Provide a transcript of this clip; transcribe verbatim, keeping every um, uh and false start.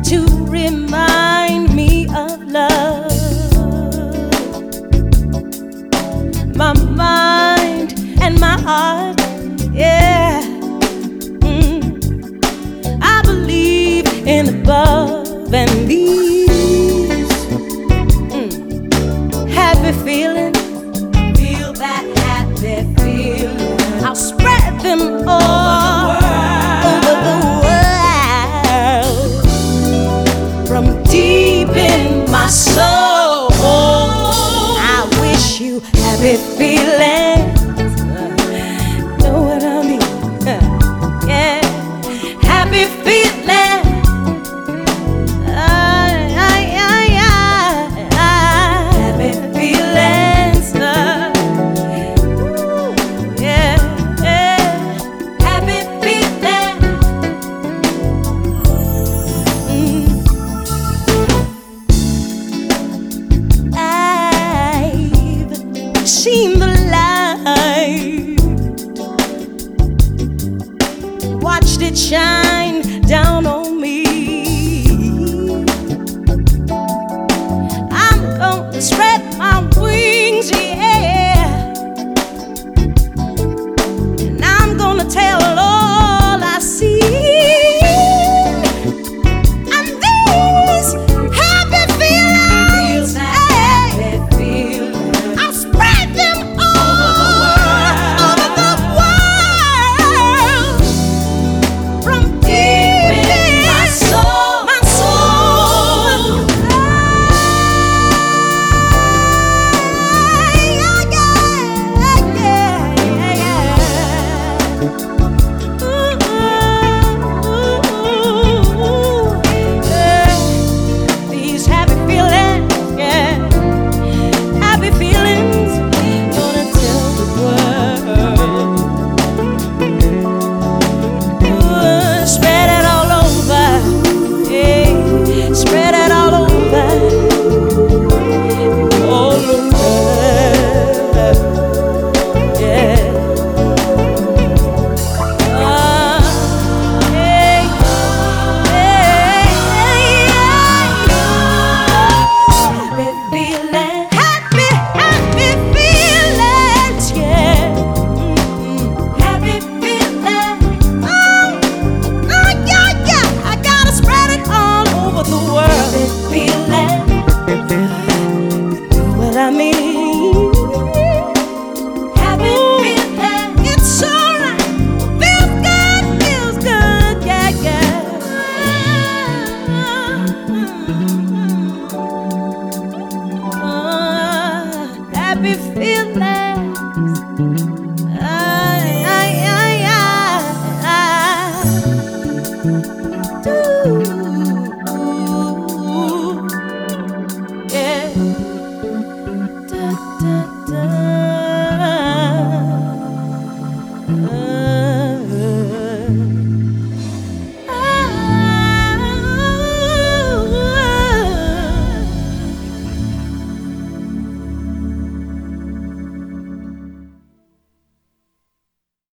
to remind me of love. My mind and my heart, yeah. Mm. I believe in above and these mm. happy feelings. Feel that happy feeling. I'll spread them all over the world, from deep in my soul. I wish you happy feelings. Know what I mean? Yeah, happy feelings. Happy feelings. Yeah, yeah, happy feelings. Mm. I've seen the light, watched it shine.